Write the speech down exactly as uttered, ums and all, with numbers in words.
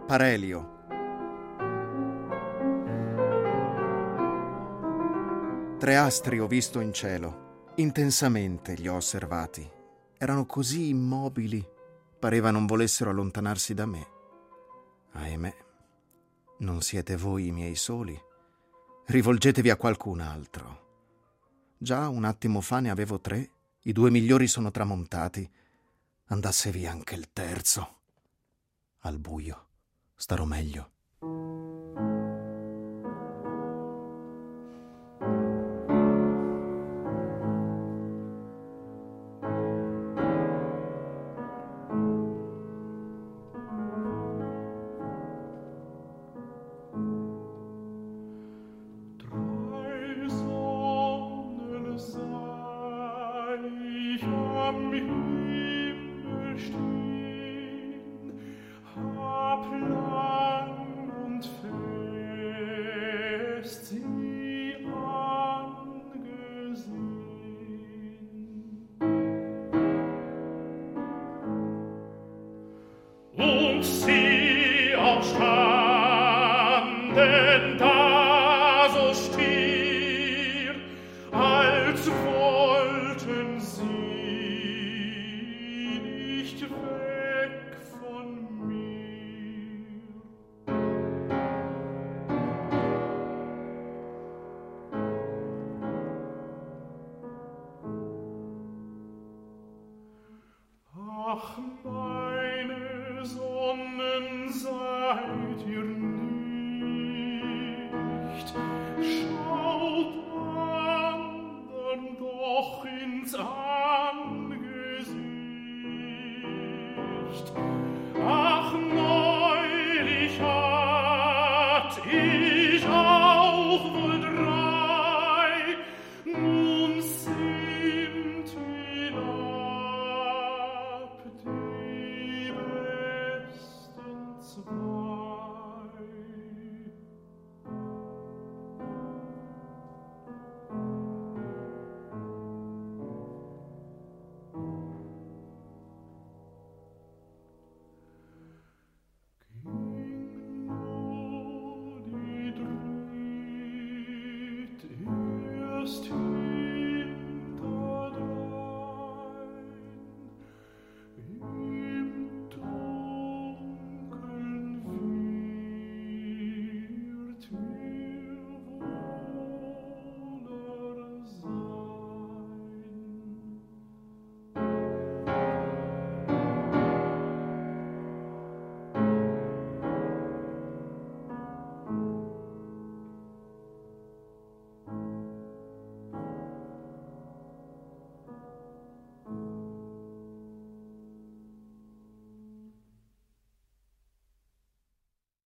Parelio. Tre astri ho visto in cielo, intensamente li ho osservati. Erano così immobili, pareva non volessero allontanarsi da me. Ahimè, non siete voi i miei soli. Rivolgetevi a qualcun altro. Già un attimo fa ne avevo tre, i due migliori sono tramontati. Andasse via anche il terzo. Al buio starò meglio. Und sie auch standen da so still, als wollten sie nicht weg von mir. Ach, meine Sonnen, seid ihr nicht, schaut andern doch ins Angesicht.